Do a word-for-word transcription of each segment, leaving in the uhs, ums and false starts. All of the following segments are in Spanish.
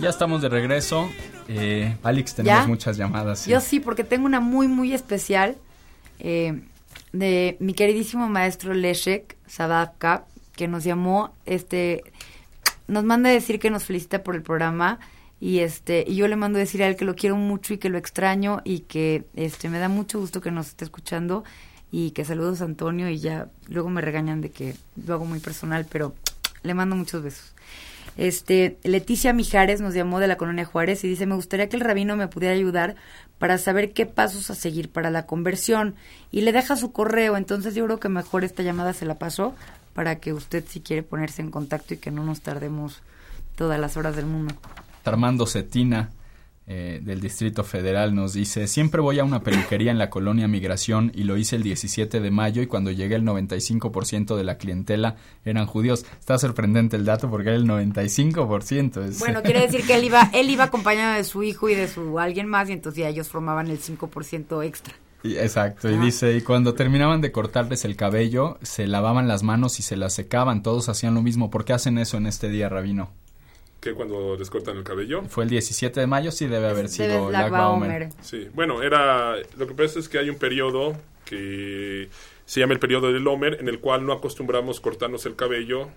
Ya estamos de regreso. Eh, Alex, tenemos ¿Ya? muchas llamadas. Sí. Yo sí, porque tengo una muy, muy especial eh, de mi queridísimo maestro Leszek Sadaka, que nos llamó, este, nos manda a decir que nos felicita por el programa y este y yo le mando a decir a él que lo quiero mucho y que lo extraño y que este me da mucho gusto que nos esté escuchando y que saludos a Antonio y ya luego me regañan de que lo hago muy personal, pero le mando muchos besos. Este, Leticia Mijares nos llamó de la Colonia Juárez y dice, me gustaría que el rabino me pudiera ayudar para saber qué pasos a seguir para la conversión, y le deja su correo, entonces yo creo que mejor esta llamada se la paso para que usted, si quiere ponerse en contacto y que no nos tardemos todas las horas del mundo. Armando Cetina, eh, del Distrito Federal, nos dice, siempre voy a una peluquería en la colonia Migración y lo hice el diecisiete de mayo y cuando llegué el noventa y cinco por ciento de la clientela eran judíos. Está sorprendente el dato porque era el noventa y cinco por ciento. Es... Bueno, quiere decir que él iba él iba acompañado de su hijo y de su alguien más y entonces ya ellos formaban el cinco por ciento extra. Y, exacto, ah. y dice, y cuando terminaban de cortarles el cabello, se lavaban las manos y se las secaban, todos hacían lo mismo. ¿Por qué hacen eso en este día, rabino? ¿Qué, cuando les cortan el cabello? Fue el diecisiete de mayo, sí debe haber sido debe Lag BaOmer. Sí, bueno, era, lo que pasa es que hay un periodo que se llama el periodo del Omer, en el cual no acostumbramos cortarnos el cabello,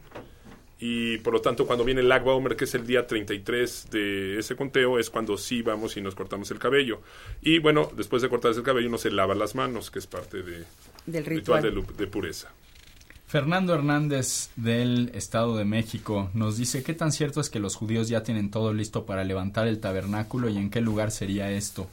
y por lo tanto cuando viene el Lag BaOmer, que es el día treinta y tres de ese conteo, es cuando sí vamos y nos cortamos el cabello. Y bueno, después de cortarse el cabello uno se lava las manos, que es parte de, del ritual, ritual de, de pureza. Fernando Hernández del Estado de México nos dice, ¿qué tan cierto es que los judíos ya tienen todo listo para levantar el tabernáculo y en qué lugar sería esto?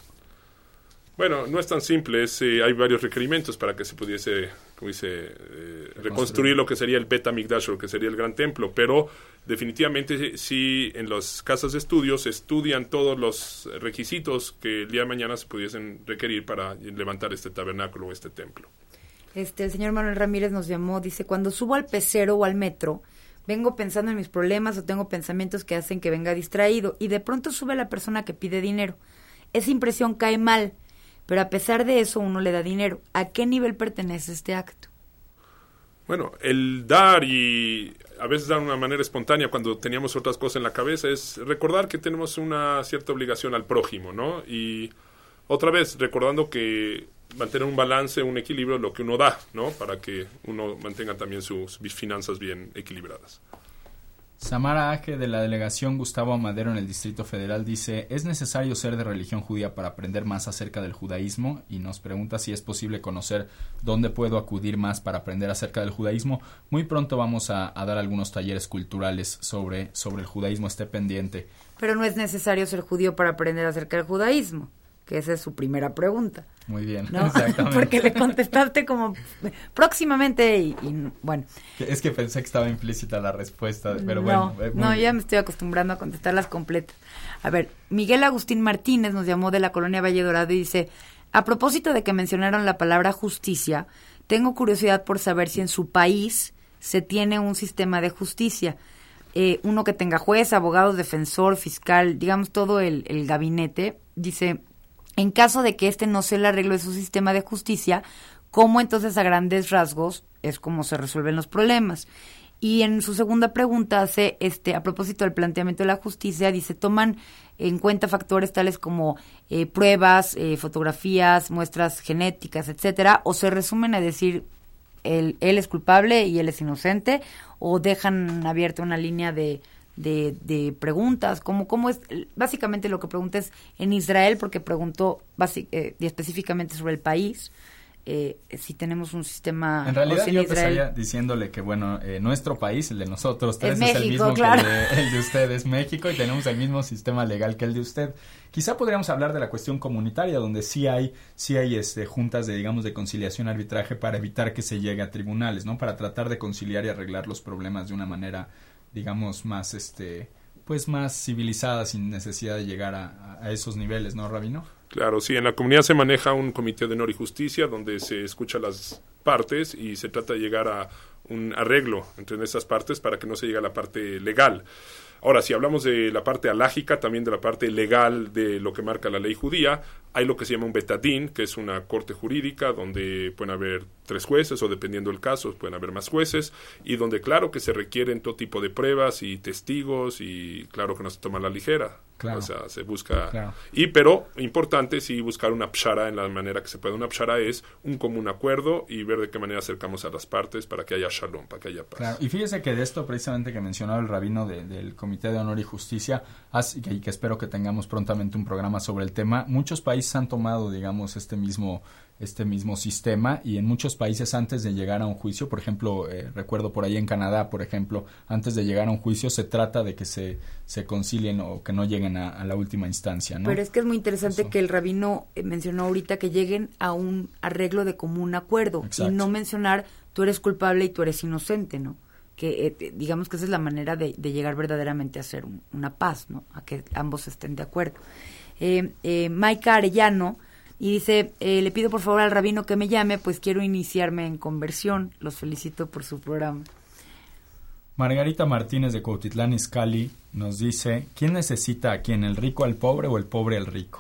Bueno, no es tan simple, es, eh, hay varios requerimientos para que se pudiese, como dice, eh, reconstruir lo que sería el Bet HaMikdash, o lo que sería el gran templo, pero definitivamente sí en las casas de estudios estudian todos los requisitos que el día de mañana se pudiesen requerir para levantar este tabernáculo o este templo. Este, el señor Manuel Ramírez nos llamó, dice, cuando subo al pecero o al metro, vengo pensando en mis problemas o tengo pensamientos que hacen que venga distraído y de pronto sube la persona que pide dinero. Esa impresión cae mal, pero a pesar de eso uno le da dinero. ¿A qué nivel pertenece este acto? Bueno, el dar y a veces dar de una manera espontánea cuando teníamos otras cosas en la cabeza es recordar que tenemos una cierta obligación al prójimo, ¿no? Y otra vez, recordando que mantener un balance, un equilibrio, lo que uno da, ¿no? Para que uno mantenga también sus finanzas bien equilibradas. Samara Aje, de la delegación Gustavo Amadero en el Distrito Federal, dice, ¿es necesario ser de religión judía para aprender más acerca del judaísmo? Y nos pregunta si es posible conocer dónde puedo acudir más para aprender acerca del judaísmo. Muy pronto vamos a, a dar algunos talleres culturales sobre, sobre el judaísmo, esté pendiente. Pero no es necesario ser judío para aprender acerca del judaísmo, que esa es su primera pregunta. Muy bien, ¿no? Exactamente. Porque le contestaste como próximamente y, y bueno. Es que pensé que estaba implícita la respuesta, pero no, bueno. No, bien. Ya me estoy acostumbrando a contestarlas completas. A ver, Miguel Agustín Martínez nos llamó de la colonia Valle Dorado y dice, a propósito de que mencionaron la palabra justicia, tengo curiosidad por saber si en su país se tiene un sistema de justicia. Eh, uno que tenga juez, abogado, defensor, fiscal, digamos todo el, el gabinete. Dice, en caso de que este no sea el arreglo de su sistema de justicia, ¿cómo entonces a grandes rasgos es como se resuelven los problemas? Y en su segunda pregunta hace, este, a propósito del planteamiento de la justicia, dice, ¿toman en cuenta factores tales como eh, pruebas, eh, fotografías, muestras genéticas, etcétera, o se resumen a decir, él, él es culpable y él es inocente, o dejan abierta una línea de De, de preguntas, como cómo es, básicamente lo que pregunta es en Israel, porque preguntó basic, eh, y específicamente sobre el país, eh, si tenemos un sistema. En realidad si en yo Israel, empezaría diciéndole que bueno, eh, nuestro país, el de nosotros tres, es, es México, el mismo claro. que el de, el de usted, es México, y tenemos el mismo sistema legal que el de usted. Quizá podríamos hablar de la cuestión comunitaria, donde sí hay, sí hay este, juntas de, digamos, de conciliación, arbitraje, para evitar que se llegue a tribunales, ¿no? Para tratar de conciliar y arreglar los problemas de una manera, digamos, más, este, pues más civilizada, sin necesidad de llegar a, a esos niveles, ¿no, Rabino? Claro, sí, en la comunidad se maneja un comité de honor y justicia donde se escucha las partes y se trata de llegar a un arreglo entre esas partes para que no se llegue a la parte legal. Ahora, si hablamos de la parte alágica, también de la parte legal de lo que marca la ley judía, Hay lo que se llama un betadín, que es una corte jurídica donde pueden haber tres jueces o dependiendo del caso pueden haber más jueces y donde claro que se requieren todo tipo de pruebas y testigos y claro que no se toma a la ligera. Claro. O sea, se busca... Claro. Y pero, importante, sí buscar una pshara en la manera que se puede. Una pshara es un común acuerdo y ver de qué manera acercamos a las partes para que haya shalom, para que haya paz. Claro. Y fíjese que de esto precisamente que mencionaba el rabino de, del Comité de Honor y Justicia, y que, que espero que tengamos prontamente un programa sobre el tema, muchos países han tomado, digamos, este mismo... este mismo sistema y en muchos países antes de llegar a un juicio, por ejemplo, eh, recuerdo por ahí en Canadá, por ejemplo, antes de llegar a un juicio se trata de que se, se concilien o que no lleguen a, a la última instancia, ¿no? Pero es que es muy interesante Eso. que el rabino eh, mencionó ahorita que lleguen a un arreglo de común acuerdo. Exacto. Y no mencionar tú eres culpable y tú eres inocente, ¿no? Que eh, digamos que esa es la manera de, de llegar verdaderamente a hacer un, una paz, ¿no? A que ambos estén de acuerdo. Eh, eh, Maika Arellano y dice, eh, le pido por favor al rabino que me llame, pues quiero iniciarme en conversión. Los felicito por su programa. Margarita Martínez de Cuautitlán Izcalli nos dice, ¿quién necesita a quién, el rico al pobre o el pobre al rico?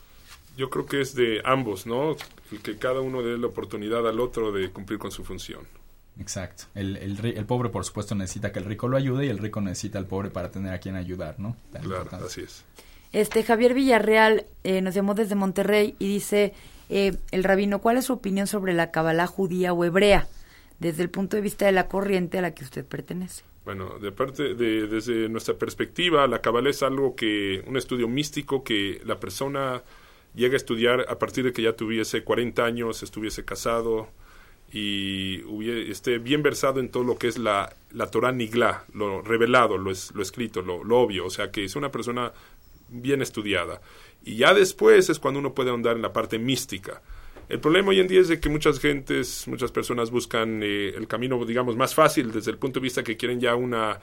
Yo creo que es de ambos, ¿no? El que cada uno dé la oportunidad al otro de cumplir con su función. Exacto. El, el, el pobre, por supuesto, necesita que el rico lo ayude y el rico necesita al pobre para tener a quien ayudar, ¿no? Tan Claro, importante. así es. Este Javier Villarreal eh, nos llamó desde Monterrey y dice, eh, el rabino, ¿cuál es su opinión sobre la Kabbalah judía o hebrea desde el punto de vista de la corriente a la que usted pertenece? Bueno, de parte de, desde nuestra perspectiva, la Kabbalah es algo que, un estudio místico que la persona llega a estudiar a partir de que ya tuviese cuarenta años, estuviese casado y hubiese, esté bien versado en todo lo que es la, la Torah Nigla, lo revelado, lo, es, lo escrito, lo, lo obvio, o sea que es una persona bien estudiada. Y ya después es cuando uno puede ahondar en la parte mística. El problema hoy en día es de que muchas gentes, muchas personas buscan eh, el camino, digamos, más fácil desde el punto de vista que quieren ya una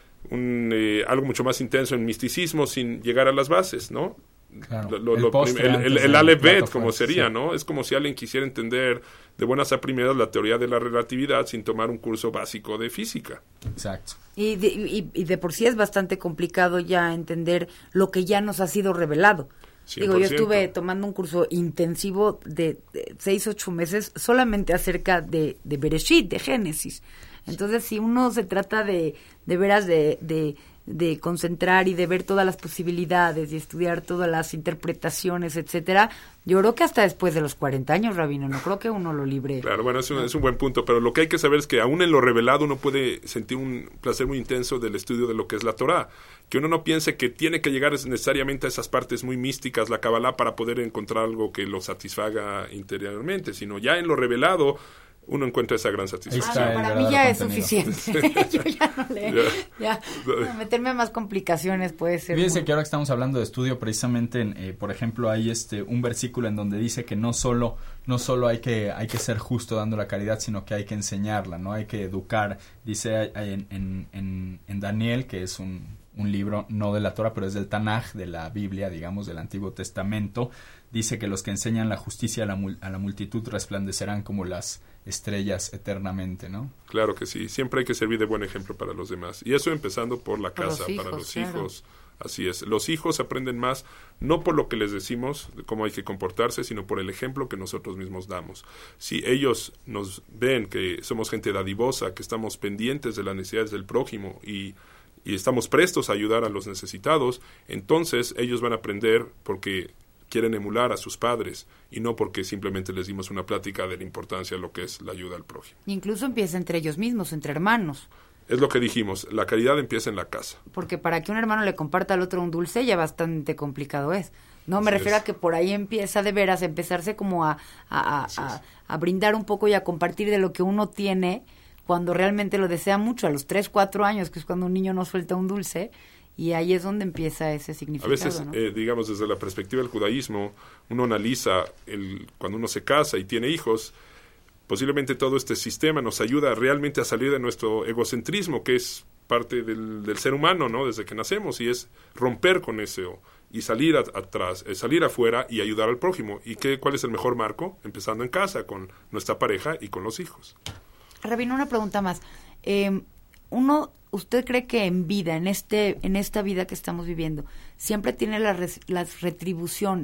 un, eh, algo mucho más intenso en misticismo sin llegar a las bases, ¿no? Claro. Lo, lo, el lo postre el, antes el, el del Aleph Bet, plato como fuerte, sería, sí. ¿no? Es como si alguien quisiera entender de buenas a primeras la teoría de la relatividad sin tomar un curso básico de física. Exacto. Y de, y, y de por sí es bastante complicado ya entender lo que ya nos ha sido revelado. cien por Digo, yo ciento. estuve tomando un curso intensivo de, de seis, ocho meses solamente acerca de, de Bereshit, de Génesis. Entonces, si uno se trata de, de veras de, de, de concentrar y de ver todas las posibilidades y estudiar todas las interpretaciones, etcétera, yo creo que hasta después de los cuarenta años, rabino, no creo que uno lo libre. Claro, bueno, es un, es un buen punto, pero lo que hay que saber es que aún en lo revelado uno puede sentir un placer muy intenso del estudio de lo que es la Torah. Que uno no piense que tiene que llegar necesariamente a esas partes muy místicas, la Kabbalah, para poder encontrar algo que lo satisfaga interiormente, sino ya en lo revelado uno encuentra esa gran satisfacción. Ahí está el Para mí ya es verdadero suficiente. Yo ya no le... Ya. ya, meterme a más complicaciones puede ser. Fíjense muy... que ahora que estamos hablando de estudio, precisamente, en, eh, por ejemplo, hay este un versículo en donde dice que no solo no solo hay que hay que ser justo dando la caridad, sino que hay que enseñarla, no hay que educar. Dice en, en, en, en Daniel, que es un, un libro no de la Torah, pero es del Tanaj, de la Biblia, digamos, del Antiguo Testamento. Dice que los que enseñan la justicia a la, a la multitud resplandecerán como las estrellas eternamente, ¿no? Claro que sí, siempre hay que servir de buen ejemplo para los demás. Y eso empezando por la Por los casa, hijos, para los claro. hijos. Así es. Los hijos aprenden más no por lo que les decimos, de cómo hay que comportarse, sino por el ejemplo que nosotros mismos damos. Si ellos nos ven que somos gente dadivosa, que estamos pendientes de las necesidades del prójimo y, y estamos prestos a ayudar a los necesitados, entonces ellos van a aprender porque quieren emular a sus padres y no porque simplemente les dimos una plática de la importancia de lo que es la ayuda al prójimo. Incluso empieza entre ellos mismos, entre hermanos. Es lo que dijimos, la caridad empieza en la casa. Porque para que un hermano le comparta al otro un dulce ya bastante complicado es. No, me Así refiero es. a que por ahí empieza de veras, empezarse como a, a, a, a, a brindar un poco y a compartir de lo que uno tiene cuando realmente lo desea mucho, a los tres, cuatro años, que es cuando un niño no suelta un dulce. Y ahí es donde empieza ese A significado, veces, ¿no? eh, digamos, desde la perspectiva del judaísmo, uno analiza el, cuando uno se casa y tiene hijos, posiblemente todo este sistema nos ayuda realmente a salir de nuestro egocentrismo, que es parte del, del ser humano, ¿no? Desde que nacemos, y es romper con eso y salir a, atrás, eh, salir afuera y ayudar al prójimo. ¿Y qué, cuál es el mejor marco? Empezando en casa, con nuestra pareja y con los hijos. Rabino, una pregunta más. Eh, uno, ¿usted cree que en vida, en este, en esta vida que estamos viviendo, siempre tiene las, res, las retribuciones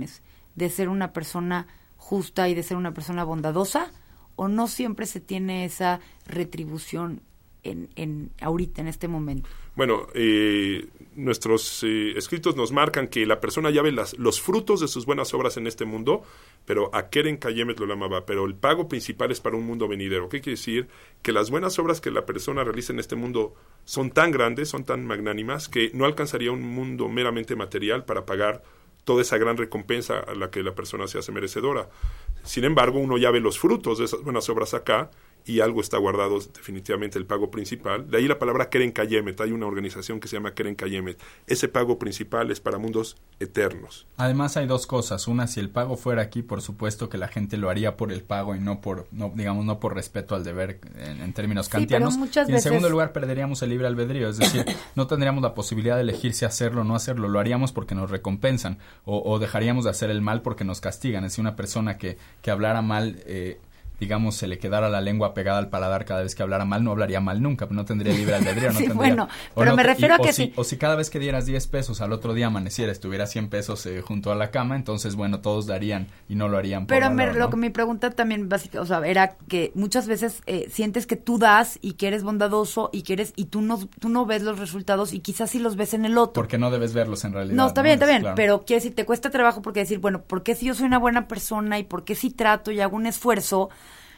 de ser una persona justa y de ser una persona bondadosa, o no siempre se tiene esa retribución en, en ahorita, en este momento? Bueno, eh, nuestros eh, escritos nos marcan que la persona ya ve las, los frutos de sus buenas obras en este mundo, pero a Keren Kayemet lo llamaba, pero el pago principal es para un mundo venidero. ¿Qué quiere decir? Que las buenas obras que la persona realiza en este mundo son tan grandes, son tan magnánimas, que no alcanzaría un mundo meramente material para pagar toda esa gran recompensa a la que la persona se hace merecedora. Sin embargo, uno ya ve los frutos de esas buenas obras acá, y algo está guardado, definitivamente el pago principal. De ahí la palabra Keren Kayemet. Hay una organización que se llama Keren Kayemet. Ese pago principal es para mundos eternos. Además hay dos cosas. Una, si el pago fuera aquí, por supuesto que la gente lo haría por el pago y no por, no, digamos, no por respeto al deber en, en términos kantianos. Sí, pero muchas y en veces... segundo lugar, perderíamos el libre albedrío. Es decir, no tendríamos la posibilidad de elegir si hacerlo o no hacerlo. Lo haríamos porque nos recompensan. O, o dejaríamos de hacer el mal porque nos castigan. Es decir, una persona que, que hablara mal... Eh, digamos, se le quedara la lengua pegada al paladar cada vez que hablara mal, no hablaría mal nunca, no tendría libre albedrío. No sí, tendría, bueno, pero no, me refiero y, a que o si, sí. O si cada vez que dieras diez pesos, al otro día amaneciera, estuviera cien pesos eh, junto a la cama, entonces, bueno, todos darían y no lo harían por Pero valor, me, ¿no? lo que mi pregunta también, básica, o sea, era que muchas veces eh, sientes que tú das y que eres bondadoso y que eres, y tú no, tú no ves los resultados y quizás sí los ves en el otro. Porque no debes verlos en realidad. No, está bien, está bien, claro. pero quiero decir, te cuesta trabajo porque decir, bueno, ¿por qué si yo soy una buena persona y por qué si trato y hago un esfuerzo,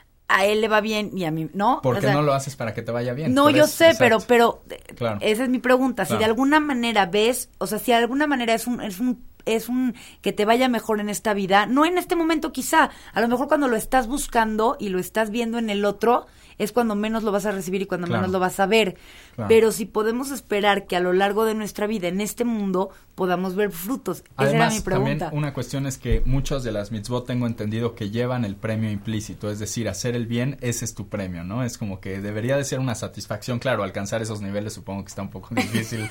a él le va bien y a mí no? Porque o sea, no lo haces para que te vaya bien. No, por yo eso, sé, exacto. pero, pero Claro. esa es mi pregunta. Claro. Si de alguna manera ves, o sea, si de alguna manera es un, es un, es un que te vaya mejor en esta vida, no en este momento quizá, a lo mejor cuando lo estás buscando y lo estás viendo en el otro, es cuando menos lo vas a recibir y cuando Claro. menos lo vas a ver. Claro. Pero si podemos esperar que a lo largo de nuestra vida en este mundo podamos ver frutos. Esa Además, era mi pregunta. también una cuestión es que muchas de las mitzvot tengo entendido que llevan el premio implícito, es decir, hacer el bien, ese es tu premio, ¿no? Es como que debería de ser una satisfacción, claro, alcanzar esos niveles supongo que está un poco difícil.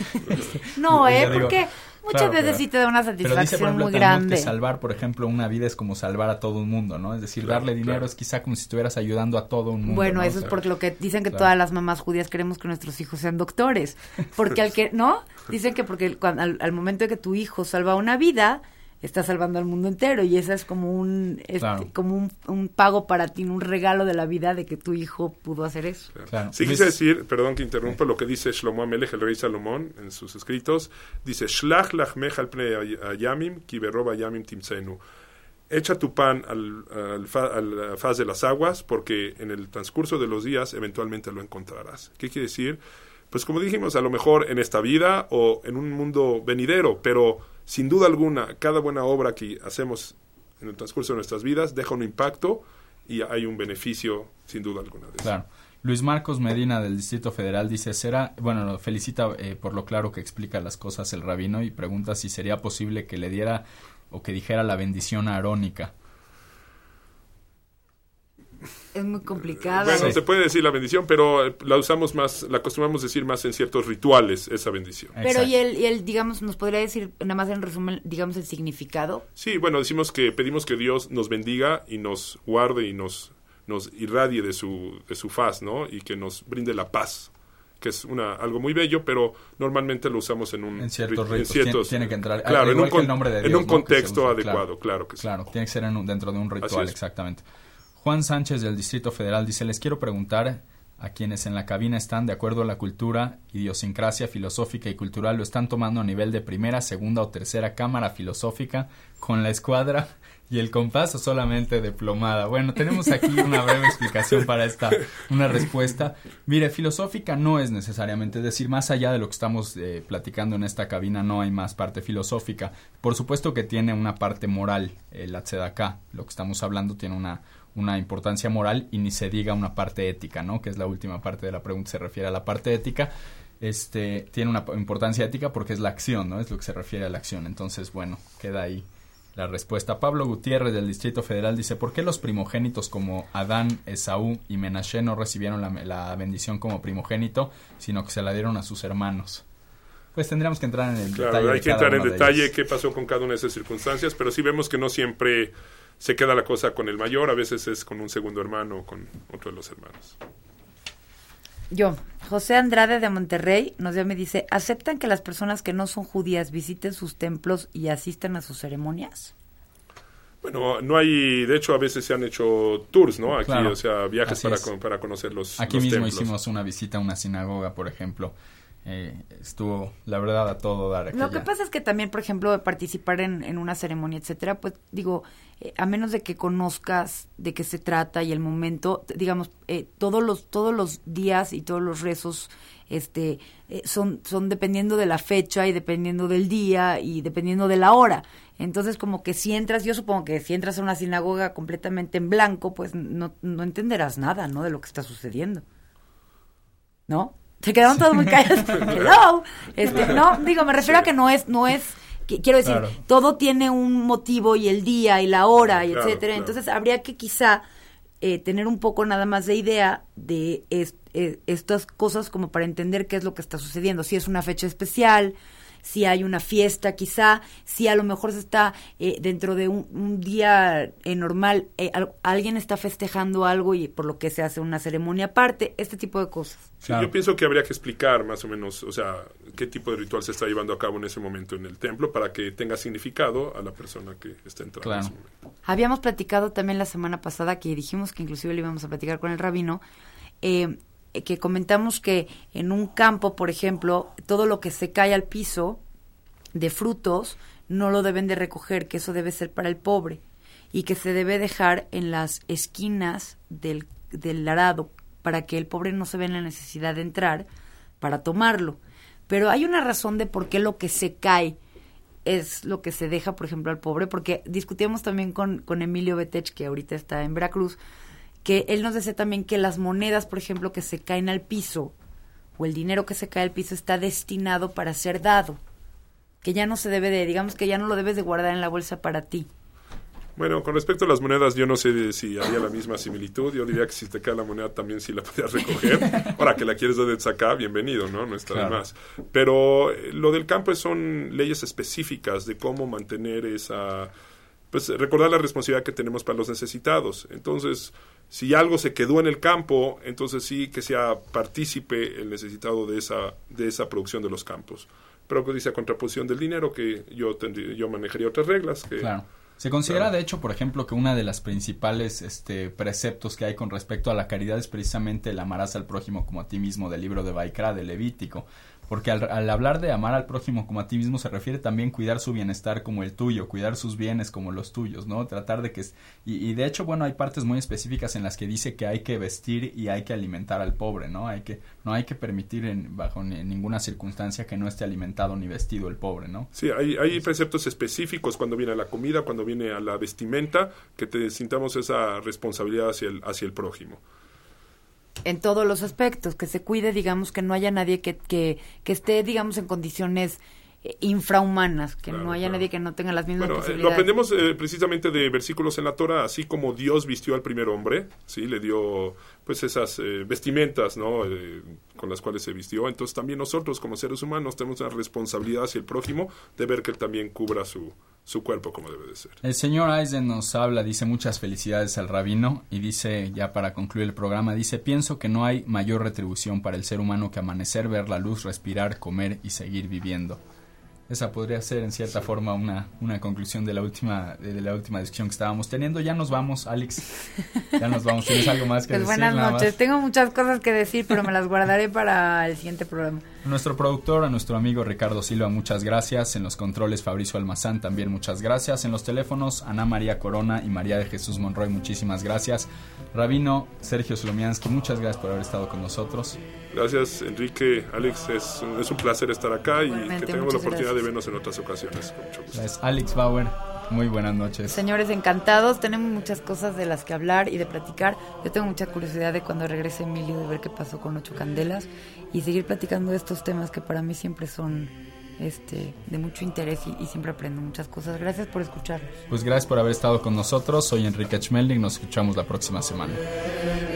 No, Ya ¿eh? digo, Porque muchas claro, veces pero- sí te da una Pero dice, satisfacción por ejemplo, muy el Talmud grande. que salvar, por ejemplo, una vida es como salvar a todo un mundo, ¿no? Es decir, Claro, darle dinero claro. es quizá como si estuvieras ayudando a todo un mundo. Bueno, ¿no? eso O es sea, porque lo que dicen que claro. todas las mamás judías queremos que nuestros hijos sean doctores. Porque al que, ¿no? Dicen que porque cuando, al, al momento de que tu hijo salva una vida, está salvando al mundo entero. Y esa es como un, este, Claro. como un, un pago para ti, un regalo de la vida de que tu hijo pudo hacer eso. Claro. Sí, Luis- quise decir, perdón que interrumpa, lo que dice Shlomo Amelech, el rey Salomón, en sus escritos, dice, Shlach lachmecha al pnei hayamim, ki berob hayamim timtzenu. Echa tu pan al, al fa, a la faz de las aguas, porque en el transcurso de los días eventualmente lo encontrarás. ¿Qué quiere decir? Pues como dijimos, a lo mejor en esta vida o en un mundo venidero, pero sin duda alguna, cada buena obra que hacemos en el transcurso de nuestras vidas deja un impacto y hay un beneficio sin duda alguna de eso. Claro. Luis Marcos Medina del Distrito Federal dice, será, bueno, lo felicita eh, por lo claro que explica las cosas el rabino y pregunta si sería posible que le diera o que dijera la bendición arónica. Es muy complicado. Bueno, Sí. se puede decir la bendición, pero eh, la usamos más, la acostumbramos decir más en ciertos rituales, esa bendición. Pero Exacto. y el, y el, digamos, nos podría decir, nada más en resumen, digamos, el significado. Sí, bueno, decimos que pedimos que Dios nos bendiga y nos guarde y nos, nos irradie de su, de su faz, ¿no? Y que nos brinde la paz, que es una algo muy bello, pero normalmente lo usamos en un En ciertos ri- ritos, tiene, tiene que entrar, claro, al en igual un, que el con- nombre de en Dios, un ¿no? Que se contexto usa, adecuado, claro. claro, que sí. Claro, tiene que ser en un- dentro de un ritual, es. exactamente. Juan Sánchez del Distrito Federal dice, les quiero preguntar a quienes en la cabina están, de acuerdo a la cultura, idiosincrasia filosófica y cultural, lo están tomando a nivel de primera, segunda o tercera cámara filosófica con la escuadra y el compás o solamente diplomada. Bueno, tenemos aquí una breve explicación para esta, una respuesta. Mire, filosófica no es necesariamente, es decir, más allá de lo que estamos eh, platicando en esta cabina, no hay más parte filosófica. Por supuesto que tiene una parte moral, eh, la tzedaká, lo que estamos hablando tiene una una importancia moral y ni se diga una parte ética, ¿no? Que es la última parte de la pregunta, se refiere a la parte ética. Este, tiene una importancia ética porque es la acción, ¿no? Es lo que se refiere a la acción. Entonces, bueno, queda ahí la respuesta. Pablo Gutiérrez del Distrito Federal dice, ¿por qué los primogénitos como Adán, Esaú y Menashe no recibieron la, la bendición como primogénito, sino que se la dieron a sus hermanos? Pues tendríamos que entrar en el Claro, detalle. hay de que cada entrar en uno de detalle ellos. qué pasó con cada una de esas circunstancias, pero sí vemos que no siempre se queda la cosa con el mayor, a veces es con un segundo hermano o con otro de los hermanos. Yo, José Andrade de Monterrey, nos llama y dice, ¿aceptan que las personas que no son judías visiten sus templos y asistan a sus ceremonias? Bueno, no hay, de hecho a veces se han hecho tours, ¿no? Aquí, claro, o sea, viajes para, es. para conocer los Aquí los mismo templos. hicimos una visita a una sinagoga, por ejemplo. Eh, estuvo, la verdad, a todo dar aquella. Lo que pasa es que también, por ejemplo, participar en, en una ceremonia, etcétera, pues digo, eh, a menos de que conozcas de qué se trata y el momento, t- digamos, eh, todos los todos los días y todos los rezos, este, eh, son son dependiendo de la fecha y dependiendo del día y dependiendo de la hora. Entonces, como que si entras, yo supongo que si entras a una sinagoga completamente en blanco, pues no no entenderás nada, ¿no? De lo que está sucediendo, ¿no? Se quedaron todos muy callados. Hello. Este, no, digo, me refiero a que no es, no es, que, quiero decir, Claro. todo tiene un motivo y el día y la hora y Claro, etcétera. claro. Entonces habría que quizá eh, tener un poco nada más de idea de est- eh, estas cosas como para entender qué es lo que está sucediendo. Si es una fecha especial, si hay una fiesta quizá, si a lo mejor se está eh, dentro de un, un día eh, normal, eh, al- alguien está festejando algo y por lo que se hace una ceremonia aparte, este tipo de cosas. Sí, Claro. yo pienso que habría que explicar más o menos, o sea, qué tipo de ritual se está llevando a cabo en ese momento en el templo para que tenga significado a la persona que está entrando Claro. en ese momento. Habíamos platicado también la semana pasada, que dijimos que inclusive le íbamos a platicar con el rabino, eh, que comentamos que en un campo, por ejemplo, todo lo que se cae al piso de frutos no lo deben de recoger, que eso debe ser para el pobre y que se debe dejar en las esquinas del, del arado para que el pobre no se vea en la necesidad de entrar para tomarlo. Pero hay una razón de por qué lo que se cae es lo que se deja, por ejemplo, al pobre, porque discutíamos también con, con Emilio Betech, que ahorita está en Veracruz, que él nos decía también que las monedas, por ejemplo, que se caen al piso, o el dinero que se cae al piso está destinado para ser dado, que ya no se debe de, digamos que ya no lo debes de guardar en la bolsa para ti. Bueno, con respecto a las monedas, yo no sé de si había la misma similitud. Yo diría que si te cae la moneda también sí la podías recoger. Ahora que la quieres dar de sacar, bienvenido, ¿no? No está de Claro. más. Pero eh, lo del campo son leyes específicas de cómo mantener esa... Pues recordar la responsabilidad que tenemos para los necesitados. Entonces, si algo se quedó en el campo, entonces sí que sea partícipe el necesitado de esa, de esa producción de los campos. Pero que dice a contraposición del dinero, que yo tendría, yo manejaría otras reglas. Que, Claro. Se considera, Claro. de hecho, por ejemplo, que una de las principales este, preceptos que hay con respecto a la caridad es precisamente el amarás al prójimo como a ti mismo del libro de Baikra, de Levítico. Porque al, al hablar de amar al prójimo como a ti mismo se refiere también cuidar su bienestar como el tuyo, cuidar sus bienes como los tuyos, ¿no? Tratar de que... Y, y de hecho, bueno, hay partes muy específicas en las que dice que hay que vestir y hay que alimentar al pobre, ¿no? Hay que no hay que permitir en, bajo ni- ninguna circunstancia que no esté alimentado ni vestido el pobre, ¿no? Sí, hay, hay preceptos específicos cuando viene a la comida, cuando viene a la vestimenta, que te sintamos esa responsabilidad hacia el, hacia el prójimo. En todos los aspectos, que se cuide, digamos, que no haya nadie que, que, que esté, digamos, en condiciones eh, infrahumanas, que Claro, no haya claro. nadie que no tenga las mismas Bueno, eh, lo posibilidades. aprendemos eh, precisamente de versículos en la Torah, así como Dios vistió al primer hombre, sí, le dio pues esas eh, vestimentas, ¿no? Eh, con las cuales se vistió. Entonces también nosotros como seres humanos tenemos una responsabilidad hacia el prójimo de ver que él también cubra su, su cuerpo como debe de ser. El señor Eisen nos habla, dice muchas felicidades al rabino y dice, ya para concluir el programa, dice, pienso que no hay mayor retribución para el ser humano que amanecer, ver la luz, respirar, comer y seguir viviendo. Esa podría ser en cierta forma una, una conclusión de la última de, de la última discusión que estábamos teniendo. Ya nos vamos, Alex. Ya nos vamos. ¿Tienes algo más que Pues decir? buenas Nada noches. más. Tengo muchas cosas que decir, pero me las guardaré para el siguiente programa. A nuestro productor, a nuestro amigo Ricardo Silva, muchas gracias. En los controles, Fabricio Almazán, también muchas gracias. En los teléfonos, Ana María Corona y María de Jesús Monroy, muchísimas gracias. Rabino Sergio Slomiansky, muchas gracias por haber estado con nosotros. Gracias, Enrique, Alex, es, un- es un placer estar acá y Igualmente, que tengamos la muchas oportunidad gracias. de vernos en otras ocasiones. Con mucho gusto. Gracias. Alex Bauer, muy buenas noches. Señores, encantados. Tenemos muchas cosas de las que hablar y de platicar. Yo tengo mucha curiosidad de cuando regrese Emilio, de ver qué pasó con Ocho Candelas y seguir platicando de estos temas que para mí siempre son este de mucho interés y, y siempre aprendo muchas cosas. Gracias por escucharnos. Pues gracias por haber estado con nosotros. Soy Enrique Schmelding. Nos escuchamos la próxima semana.